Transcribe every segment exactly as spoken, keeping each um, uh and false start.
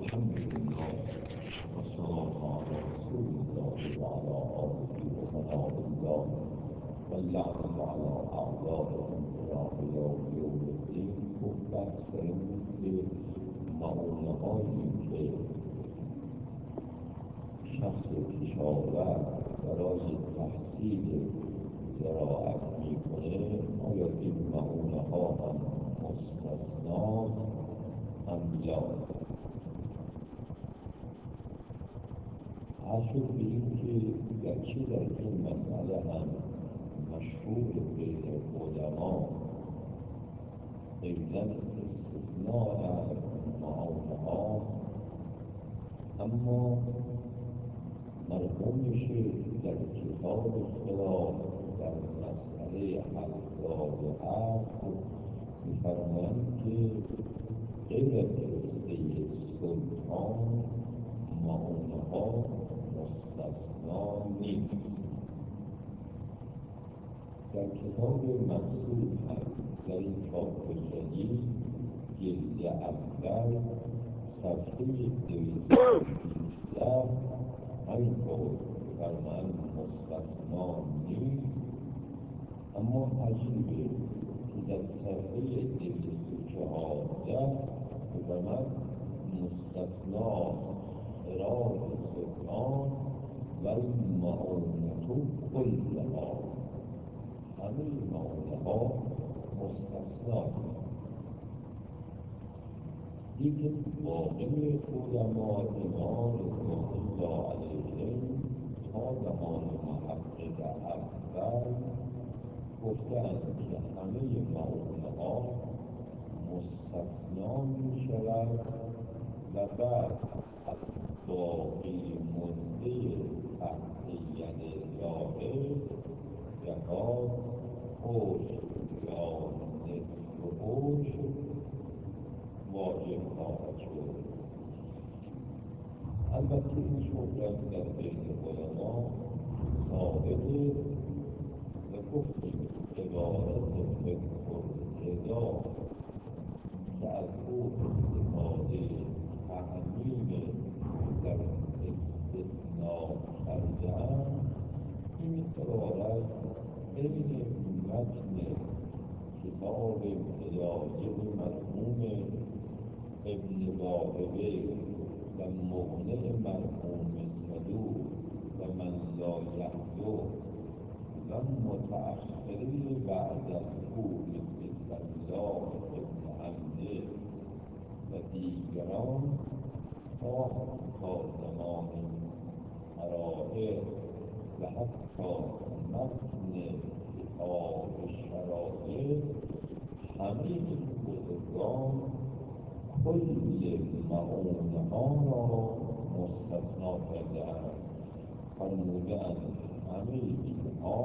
الحمد لله والصلاة على رسول الله وعلى آله وصحبه الله واللعنة على أعدائهم إلى يوم الدين. خوب بحث کردیم که معامله هایی که شخص کشاورز برای تحصیل زراعت میکنه آیا این معامله ها هم مستثناست هم لا؟ حاصل به این که گرچه در این مسئله هم مشهور بین علما قیلا استثناء معامله هاست، اما مرحوم شیخ در کتاب خلاف در مسئله هفتاد و هفت می‌فرمایند که غیر از قصه سلطان معامله ها مستثنا نیست. در کتاب مقصود هم در این چاپ جدید جلد اول صفحه دویست و شانزده همینطور فرمایند مستثنا نیست. اما عجیبه که در صفحه دویست و چهارده فرمایند مستثنا خراج سلطان و المعامله کلها، همه معامله ها مستثنا. لیکن باقی علما امام رضوان الله علیهم تا زمان محقق اول گفتند که همه معامله ها مستثنا می شود و بعد باقی مانده تحت ید ظاهر زکات، عشر یا نصف عشر واجب خواهد شد. البته این شهرت در بین علما ثابته و گفتیم عبارت فقه الرضا که از او استفاده تعمیم در استثناء کرده‌اند، این عبارت بین متن کتاب هدایه مرحوم ابن واهبه و مغنی مرحوم صدوق و من لا یحدو و متأخری بعد از او مثل سلاح ابن حمزه و دیگران تا تا زمان حرائر و حتی متن کتاب شرائع همه این بزرگان کل معامله ها را مستثنا کرده‌اند. فرموده‌اند همه اینها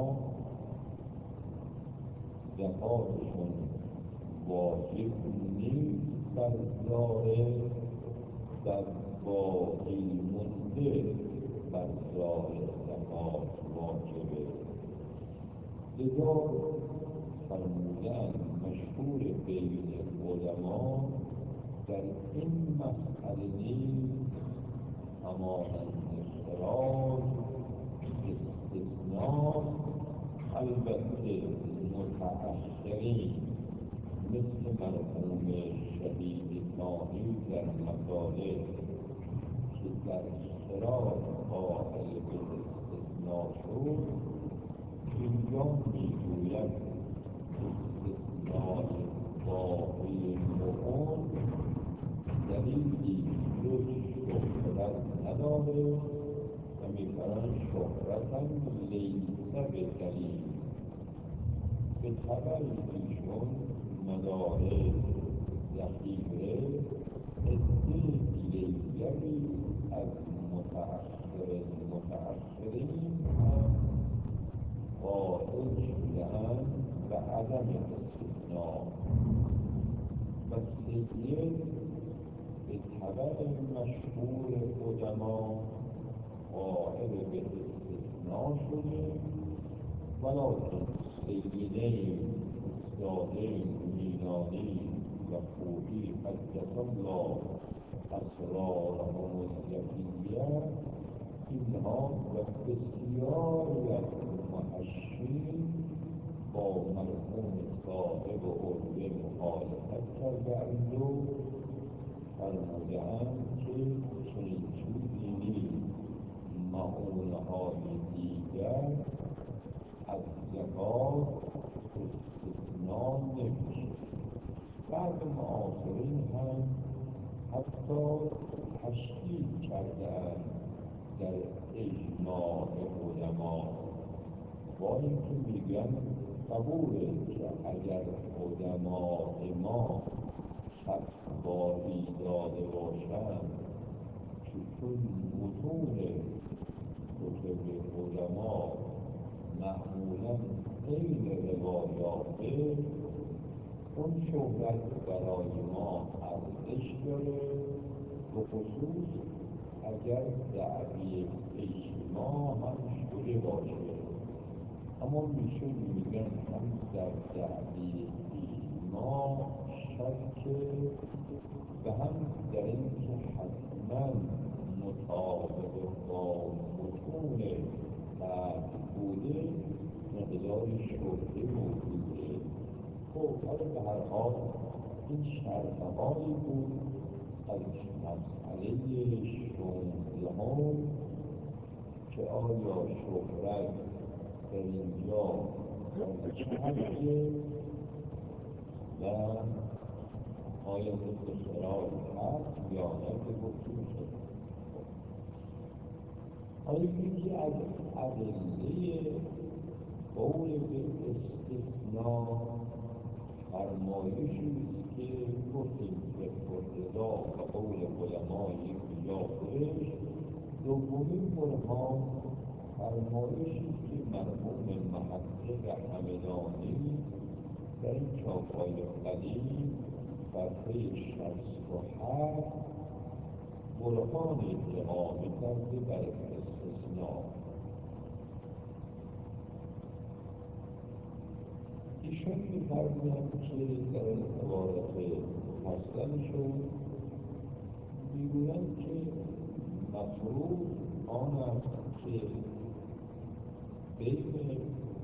زکاتشون واجب نیست بر ظاهر و باقی مانده بر ظاهر زکات واجبه. لذا فرموده‌اند مشهور بین علما در این مسئله نیز همانند خراج استثناء، البته متأخرین مثل مرحوم شهید ثانی در مصالح که در خراج قائل به استثناء شد، اینجا میگوید استثناء باقی مهم دلیلی جز شهرت نداره و می‌فرمایند شهرتاً لیس بدلیل. به طبع ایشون مدارک ذخیره عده دیگری از متأخر متأخرین هم قائل شده‌اند به عدم استثناء و سید به طبع مشهور علما قائل به استثناء شده، ولکن سیدین استادین میلانی و خوبی قدس الله اسرارهم الذکیه، اینها و بسیاری از محشین با مرحوم صاحب عربه مخالفت کرده‌اند و فرموده‌اند که چنین چیزی نیست. مؤونه‌های دیگر از زکات استثنا نمیشه. بعض معاصرین هم حتی تشدید کرده‌اند در اجماع علما، با اینکه میگن قبوله که اگر علماء ما فتوایی داده باشند که چون متون کتب علما معمولا غیر روایاته، اون شهرت برای ما ارزش داره، به خصوص اگر دعوی اجماع هم شده باشه. اما میشه میگن هم در دعوی اجماع شک و هم در اینکه حتما مطابق با متون قبل بوده مقدار شبهه موجوده. خب ولی به هر حال این شرحهایی بود از مسئله شانزدهم که آیا شهرت در اینجا چه حدیه و آیا مثل خراج هست یا نه که گفتیم شد. آیا یکی از ادله قول به استثناء فرمایشی است که گفتیم که رضا و قول علمای یک جا خودش. دومین برهان فرمایشی که مرحوم محقق همدانی در این چاپ‌های قدیم صفحه شصت و هفت برهانی اقامه کرده بر استثناء. ایشان می‌فرمایند که در این عبارت مفصلشون می‌گویند که مفروض آن است که بین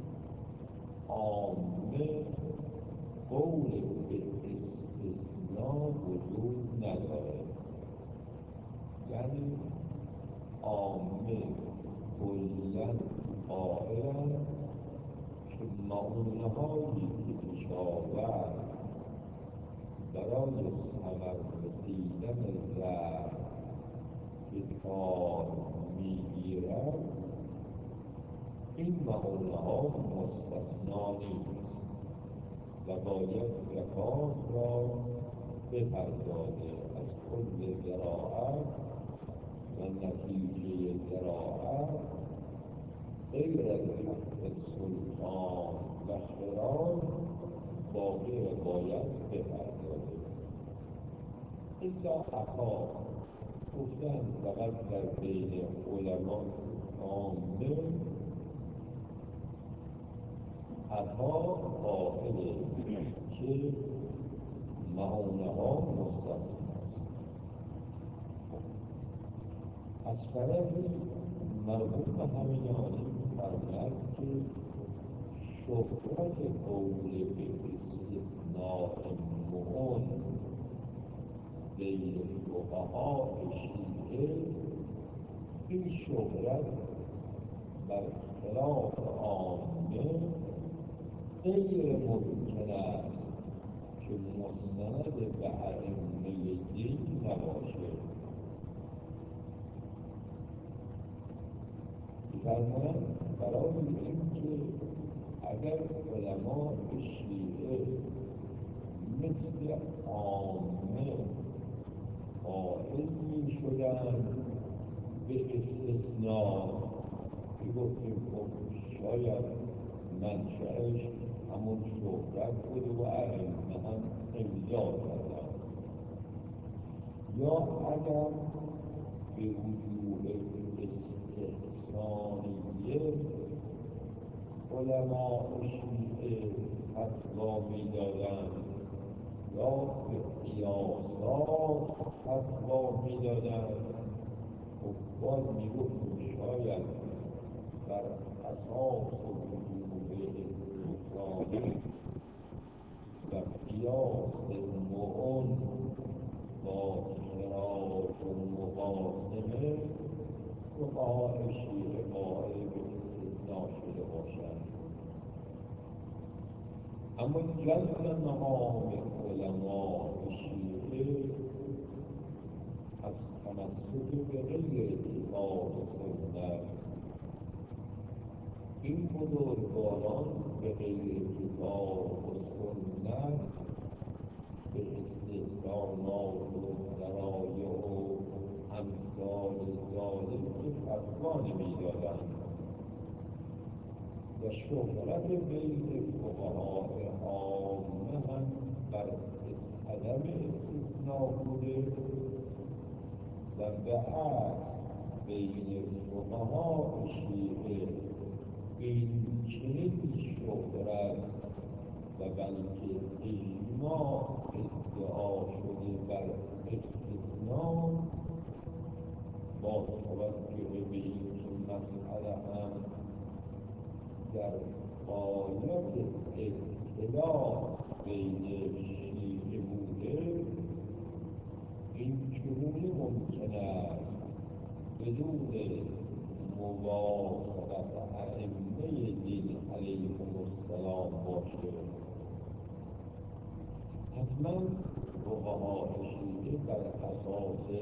عامه قول به استثناء وجود نداره. یعنی عامه کلاً قائلند که مؤونهایی که کشاورز برای ثمر رسیدن زرع به کار میگیرد، این مؤونه‌ها مستثنا نیست و باید زکات را بپردازه از کل زراعت و نتیجه زراعت غیر از حق سلطان و خراج باقی را باید بپردازه. الا عطا گفتن فقط در بین علما عامه عطا قائله که مؤونه‌ها مستثناست. از طرفی مرحوم همدانی فرمود که شهرت قول به استثناء مؤن بین فقهای شیعه، این شهرت برخلاف عامه غیر ممکن است که مستند به ائمه دین نباشه. می‌فرمایند برای اینکه اگر علماء شیعه مثل عامه قائل می‌شدند به استثناء که گفتیم خب شاید منشأش همون شهرت بوده و ائمه هم امضا کردند، یا اگر به وجوه استحسانیه علماء شیعه فتوا می‌دادند و را به قیاسات فتوا می‌دادند. حکام می‌گفتند شاید بر اساس وجوه استثنایی و قیاس معون با خراج و مقاسمه فقهای شیعه قائل به استثنا شده باشند. اما جل مقام علماء شیعه از تمسک به غیر کتاب و سنت، این بزرگواران به غیر کتاب و سنت به استحسانات و ذرایع و امثال ذالک فتوا نمی‌دادند و شهرت بین فقهای عامه هم بر عدم استثنا بوده و به عکس بین فقهای شیعه این چنین شهرت و بلکه اجماع ادعا شده بر استثنا با توجه به اینکه مسئله هم در غایت اطلاع بین شیعه بوده، این چگونه ممکن است بدون موافقت ائمه دین علیهم السلام باشه؟ حتما فقهای شیعه بر اساس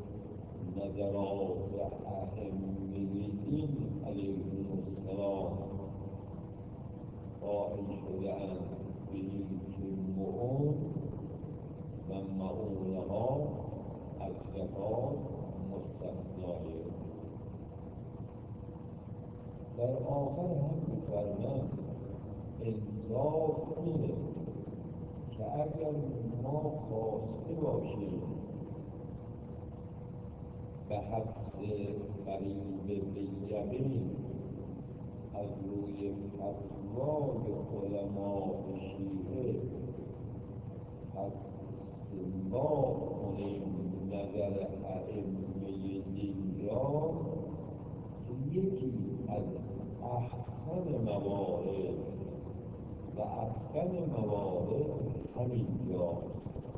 نظرات ائمه دین علیهم السلام قائل شده‌اند به اینکه معون و معونه‌ها از زکات مستثنای. در آخر هم می‌فرمایند انصاف اینه که اگر ما خواسته باشیم به حدس قریب به یقین از روی فتوای علماء شیعه استنباط کنیم نظر ائمه دین را که یکی از احسن موارد و اتقن موارد همینجاست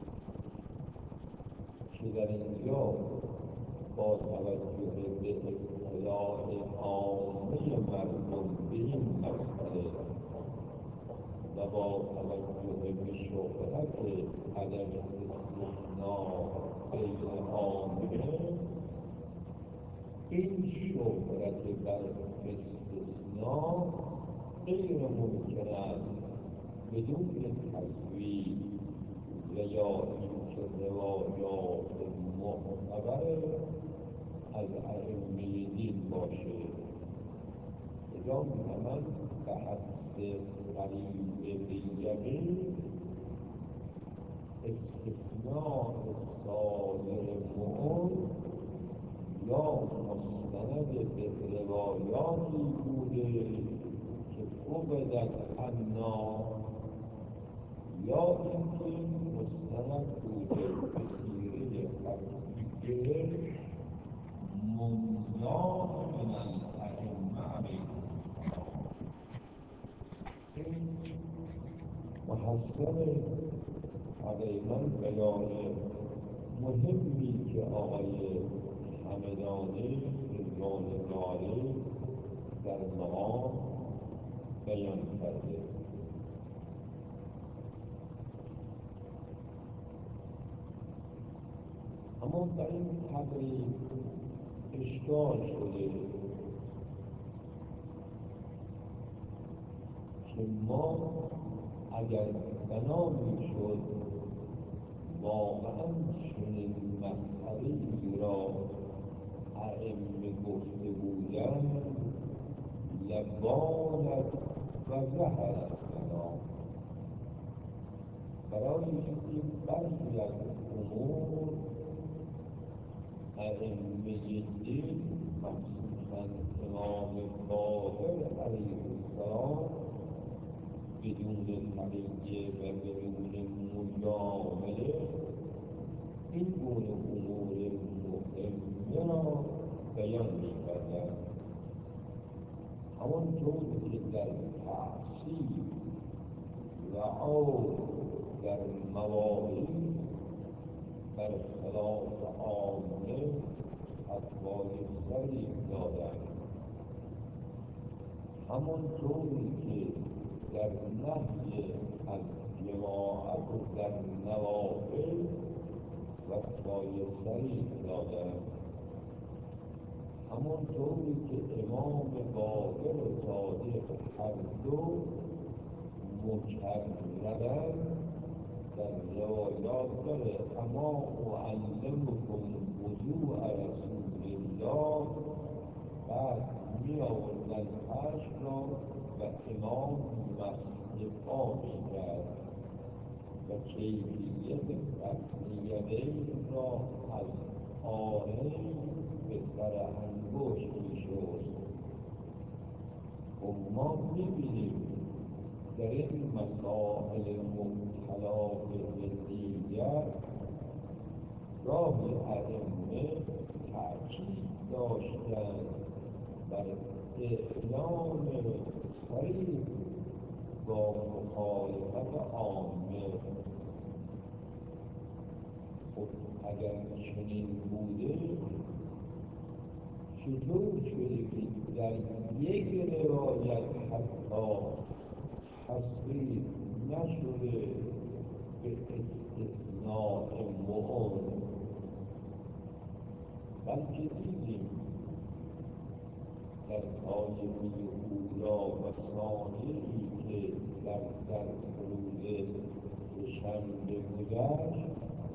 که در اینجا با توجه به اطلاع عامه مردم به این مسئله و با توجه به شهرت عدم استثناء بین عامه، این شهرت بر استثناء غیر ممکن است بدون تصویب و یا اینکه روایات معتبر از ائمه دین باشه. لذا می‌فرماید به حدس قریب به یقین استثناء سایر معون یا مستند به روایاتی بوده که فقدت عنا، یا اینکه مستند بوده به سیره قطعیه ممنا من الائمه علیهم السلام. این محسن حقیقاً بیان مهمی که آقای همدانی رضوان الله علیه در مقام بیان کرده. اما در این تقریب اشکال شده که ما اگر بنا می‌شد واقعاً چنین مسئله‌ای را ائمه گفته بودند لبانت و ظهرت لنا، برای اینکه برخی از امور ائمه دین مخصوصاً امام باقر علیه السلام بدون تقیه و بدون مجامله این گونه امور مهمه را بیان می‌کردند. همانطور که در تأثیر و عود در مواعظ بر خلاف عامه فتوای صریح دادند، همانطوری که در نهی از جماعت و در نوافل فتوای صریح دادند، همانطوری که امام باقر صادق هر دو مکررن در روایات داره اما اعلمکم وضوء رسول الله، بعد می آوردن عرش را و امام مسح پا می کرد و کیفیت تسمیتین را از آرنج به سر انگشت می شست. و ما می بینیم در این مسائل مبتلا به دیگر گاهی ائمه تأکید داشتند بر اعلام صریح با مخالفت عامه. خب اگر چنین بوده چطور شده که در یک روایت حتی تصریح نشده به استثناء معون، بلکه دیدیم در طایفه اولا و ثانیه‌ای که در درس روز سه‌شنبه گذشت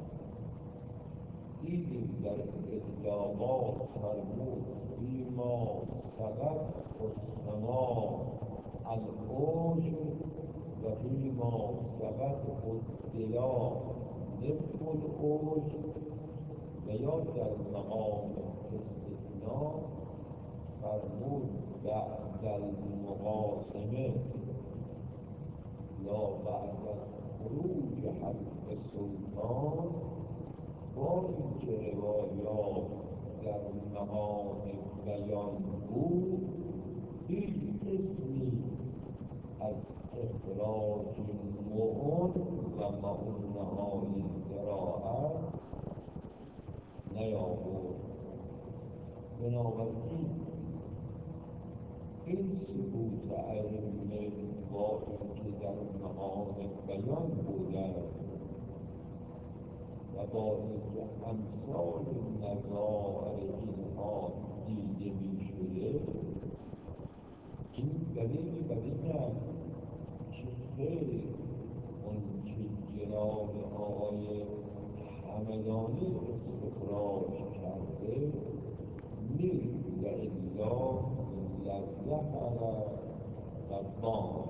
دیدیم در اطلاقات فرمود فیما سبق السماع العشر و فیما سبق الدلا نصف العشر، و یا در مقام استثناء فرمود بعد المقاسمه یا بعد از خروج حق سلطان، با اینکه روایات در مقام بیان بود هیچ اسمی از اخراج معون و معونه‌های ذراعت نیاورد. بنابراین این سکوت ائمه با اینکه در مقام بیان بودند و با اینکه امثال نظائر اینها دیده می شده، این دلیل بر این است که خیلی اون چه جناب آقای همدانی استخراج کرده نیست و الا لذت علی ربان.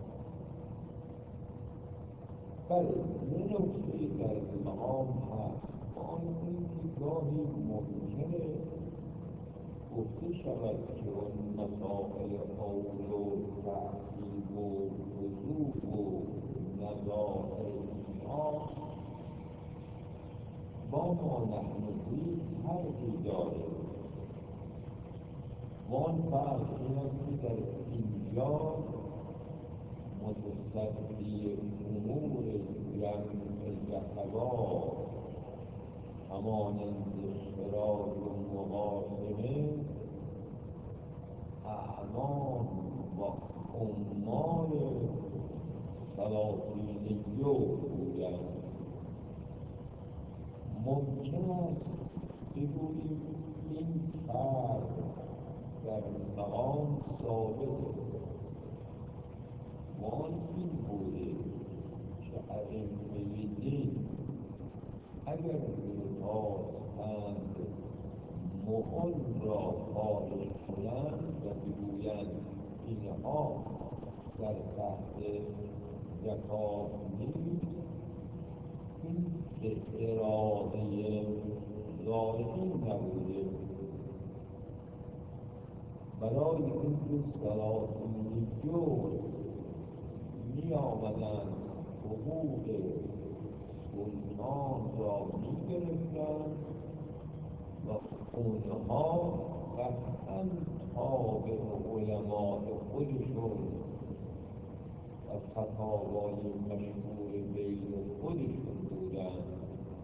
بله یه نکته در مقام هست، آن اینکه گاهی ممکنه گفته شود که اون مسائل قول و تحصیل و وضوع و نظائر اینها با ما نحنفی فرقی داره. و آن فرق این است که در اینجا متصدی امور جمع یخوا همانند خراج و مقاسمه اعمال و عمال ثلاثینیو بودند. ممکن است بگوییم این فرق در مقام ثابته، و آن این بوده که ائمه دین اگر می‌خواستند معون را خارج کنند و بگویند اینها در تحت زکات نیست، این به اراده ظالمین نبوده، برای اینکه ثلاثینیون می آمدند حقوق سلطان را می گرفتند و اونها قطعا تابع علماء خودشون و فتاوای مشهور بین خودشون بودند.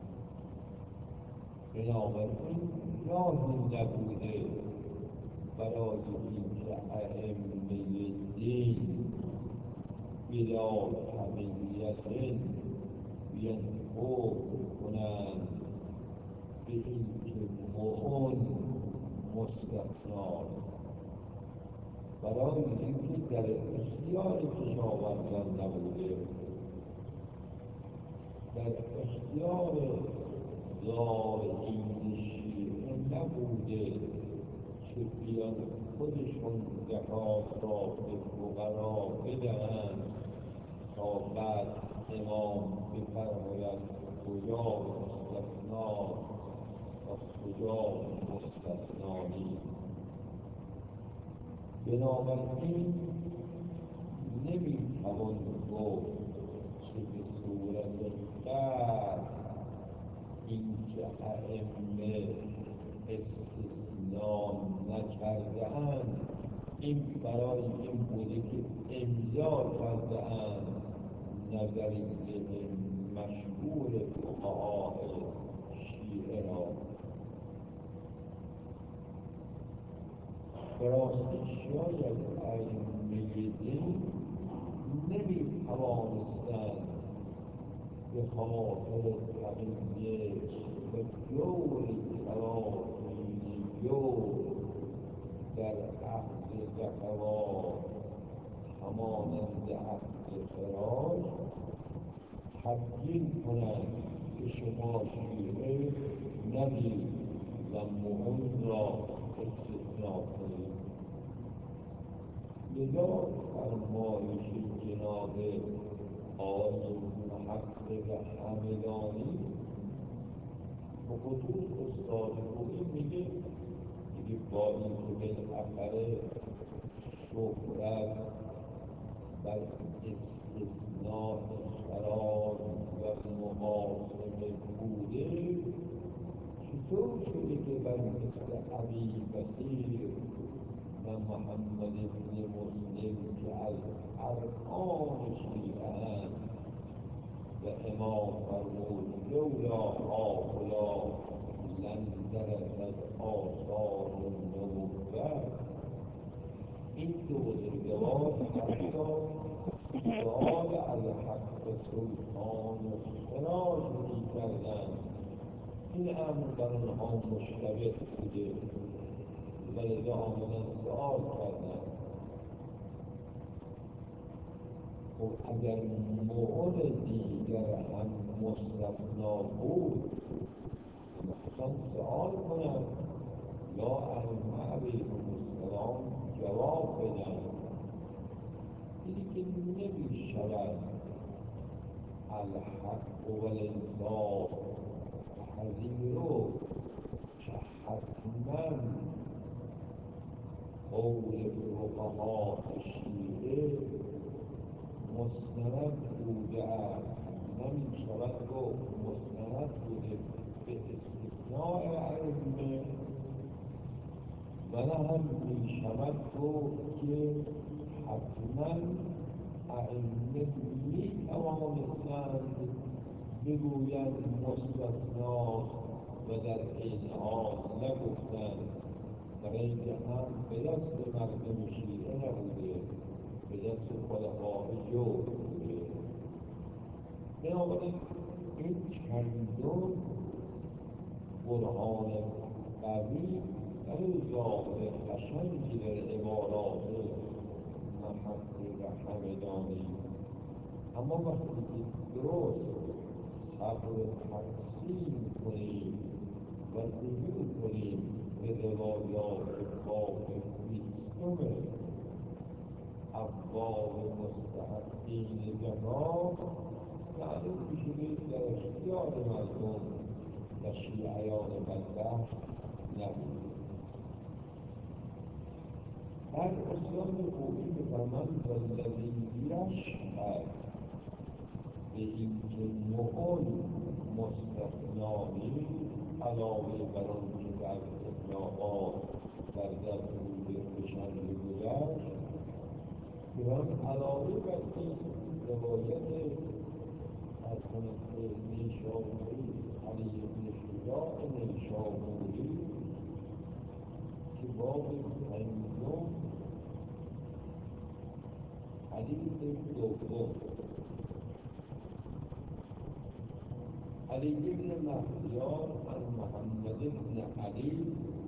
بنابراین راهی نبوده برای اینکه ائمه دین بلا تبعیت بیان حکم کنند به اینکه مؤن مستثناست، برای اینکه در اختیار کشاورزان نبوده، در اختیار زارعین شیعه نبوده که بیان خودشون زکات را به فقرا بدهند تا بعد امام بفرماید کجا مستثنا و کجا مستثنا نیست. بنابراین نمیتوان گفت که به صورت قطع اینکه ائمه استثنا نکرده‌اند این برای این بوده که امضا کرده‌اند نظریه مشهور فقهاء شیعه را. به راستی شاید ائمه دین نمی‌توانستند به خاطر تقیه و جور سلاطین جور در عهد زکوات همانند عهد خراج تبیین کنند که شما شیعه نگید و مؤن را استثنا کنید. لذا فرمایش جناب آقای محقق همدانی به خصوص استاد روحی میگه میگه با اینکه بالاخره شهرت بر استثناء خراج و محاصره بوده، چطور شده که بر مثل ابی بصیر و محمد بن مسلم که از ارکان شیعه‌اند و امام فرمود لولا هؤلاء لم درست آثار النبوة، این دو بزرگوار حتی سؤال از حق سلطان و خراج می‌کردند. این امر بر آنها مشتبه بوده و لذا آمدن سؤال کردند. خب اگر مؤن دیگر هم مستثنا بود مثلا سؤال کنند یا ائمه علیهم السلام جواب بدن. دیدی که نمی شود الحق و الانصاف پذیرو که حتما قول فقهاء شیعه مستند بوده است. نمی شود گفت مستند بوده به استثناء ائمه و نه هم می شود گفت که حتما ائمه می توانستند بگویند مستثناست و در این حال نگفتند، برای اینکه هم به دست مردم شیعه نبوده، به دست خلفاء جور بوده. بنابراین این چندون برهان قوی برای ظاهر قشنگی در عبارات محقق همدانی، اما وقتی که درست صبر تقسیم کنیم و رجوع کنیم به روایات باب بیستم ابواب مستحقین زکات، معلوم میشه که در اختیار مردم و شیعیان بدبخت نبود. در اسلام خوبی میفرمند والذی یشفع کرد به این که نقل مستثنا نیست علاوه بر آنچه در اطلاقات در دست روز دوشنبه گذشت. ایران علاوه بر این روایت از طرف نیشابوری علی بن شجاع نیشابوری که باب پنجم حدیث دوم علی بن مهدیار عن محمد بن علی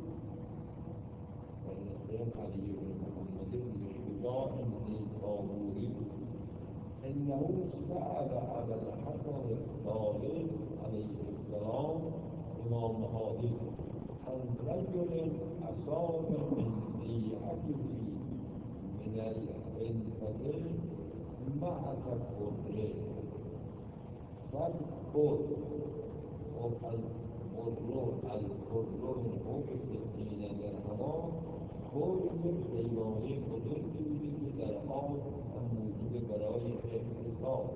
والنسبين علی بن محمد بن شجاع النيسابوري انه سأل ابا الحسن الثالث عليه السلام امام هادی عن رجل اصاب من ضيعته من الانفة مع تفره صدق القرر القرر من فوق ستین درهم خود یک حیوانه بزرگی بودی که در آب هم موجود برای اقتصاد.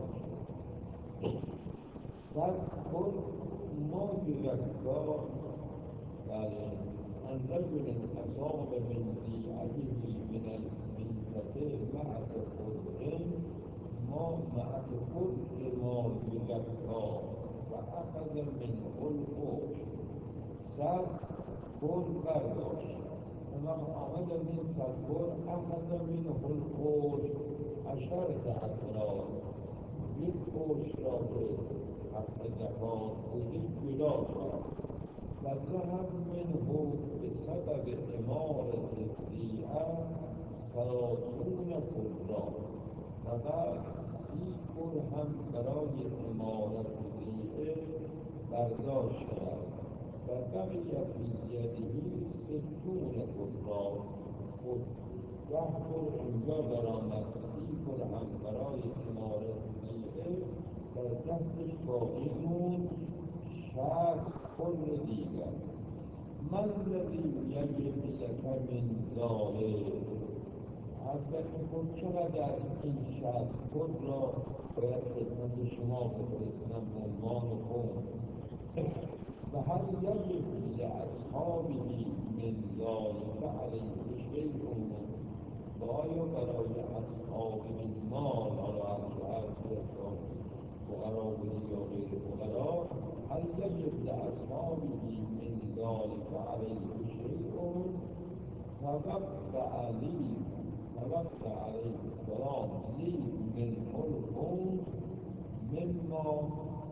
صدق ما یزکا بله ان رجل اصاب من ضیعته من الانفة مع تفره ما مع تفره ما یزکا و اخذ من الفوش سر پر برداشت و آمد از این سرپر اخذ من الفوش عشرت اطراف یک فوش را که حق زکات بودی جدا کرد و ذهب منه به سبب امارت الضیعه ثلاثون فرا و بعد سی پر هم برای امارت ضیعه برداشت شد و بقیت فی یده ستون فرا خود ده پر اینجا برآمد، سی پر هم برای امارت ضیعه در دستش باقی موند شصت پر دیگر. من الذی یجب لک من ذلک حضرت خود چقدر این شصت پر را باید خدمت شما بفرستم به عنوان خون و هل یجب لاصحابه من ذلک علیه شیء و آیا برای اصحاب این مال حالا هرچه هرچه فقرا بودی یا غیر فقرا هل یجب لاصحابه من ذلک علیه شیء فوقت علی فوقت علیه السلام لی من الخمس مما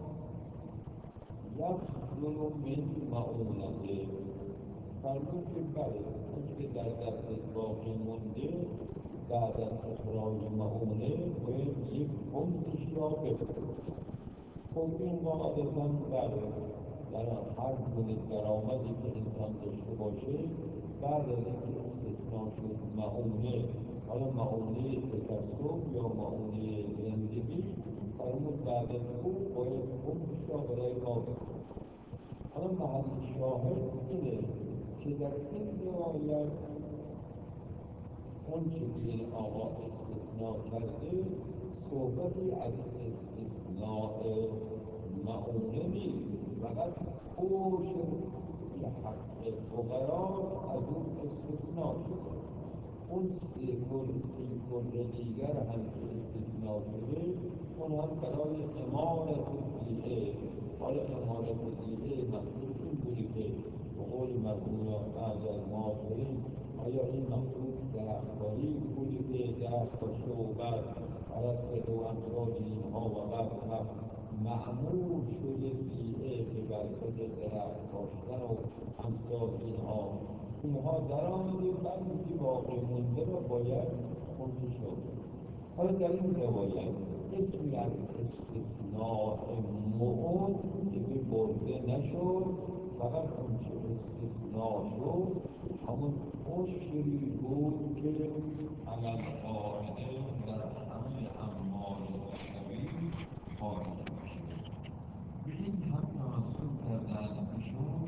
یخزن من معونته فرمود که بله آنچه در دستت باقی مونده بعد از اخراج معونه باید یک خمسش را بفرستی. خب این قاعدتا بله در هر گونه درآمدی که انسان داشته باشه بعد از اینکه استثنا شد معونه، حالا معونه تکسب یا معونه زندگی، فرمود بعد از خوب باید خمسش را برای ما بفرستی. حالا محل شاهد اینه که در این روایت اون چه که این آقا استثناء کرده صحبتی از استثناء معونه نیست، فقط عشر که حق فقرا از اون استثناء شده. اون سه کل سی کل دیگر هم که استثناء شده اون هم برای امارت ضیعه. حالا امارت ضیعه مقصود این بودی که به قول مرحوم بعض از معاصرین آیا این مقصود درختکاری بودی که درخت کاشته و بعد عرصه و امثال اینها و بعد وقت معمول شده ضیعه که بر خود درخت کاشتن و امثال اینها اونها در آمده بعد که باقی مونده را باید خمسش را بده. حالا در این روایت اسمی از استثناء معون دیگه برده نشد، فقط اون چه استثناء شد همون عشری بود که علل قاعده در همه اموال زکوی خارج میشه. به این هم توسط کردن ایشون